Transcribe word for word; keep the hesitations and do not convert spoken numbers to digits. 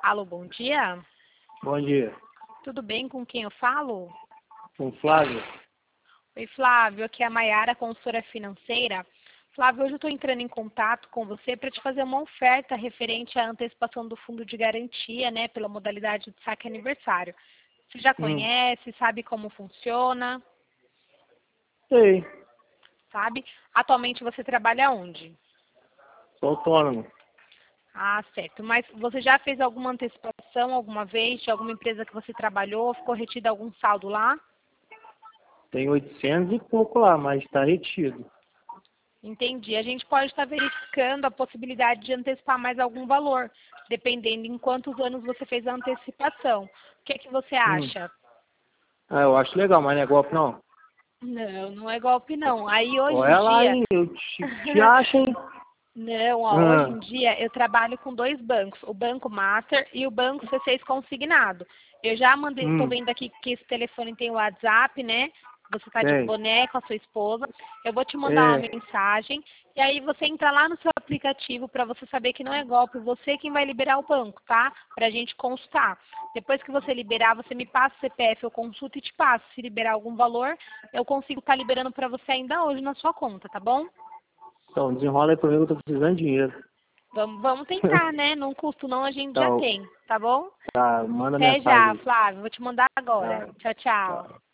Alô, bom dia. Bom dia. Tudo bem? Com quem eu falo? Com Flávio? Oi, Flávio. Aqui é a Maiara, consultora financeira. Flávio, hoje eu estou entrando em contato com você para te fazer uma oferta referente à antecipação do fundo de garantia, né, pela modalidade de saque aniversário. Você já Hum. conhece, sabe como funciona, Sei. sabe? Atualmente você trabalha onde? Sou autônomo. Ah, certo. Mas você já fez alguma antecipação alguma vez de alguma empresa que você trabalhou? Ficou retido algum saldo lá? Tem oitocentos e pouco lá, mas está retido. Entendi. A gente pode estar verificando a possibilidade de antecipar mais algum valor, dependendo em quantos anos você fez a antecipação. O que é que você Hum. acha? Ah, eu acho legal, mas não é golpe não. Não, não é golpe não. Aí hoje em Olha lá, dia... hein? Eu te, te acho, hein? Não, ó, hoje Ah, em dia eu trabalho com dois bancos, o Banco Master e o Banco C seis Consignado. Eu já mandei, estou hum, vendo aqui que esse telefone tem o WhatsApp, né? Você está de tem. boné com a sua esposa. Eu vou te mandar uma É, mensagem e aí você entra lá no seu aplicativo para você saber que não é golpe, você quem vai liberar o banco, tá? Para a gente consultar. Depois que você liberar, você me passa o C P F, eu consulto e te passo. Se liberar algum valor, eu consigo estar liberando para você ainda hoje na sua conta, tá bom? então, desenrola aí comigo, eu tô precisando de dinheiro. Vamos, vamos tentar, né? Não custo não, a gente já Então, tem, tá bom? tá, manda Até já, mensagem aí. Flávio. Vou te mandar agora. Tá, Tchau, tchau. tá.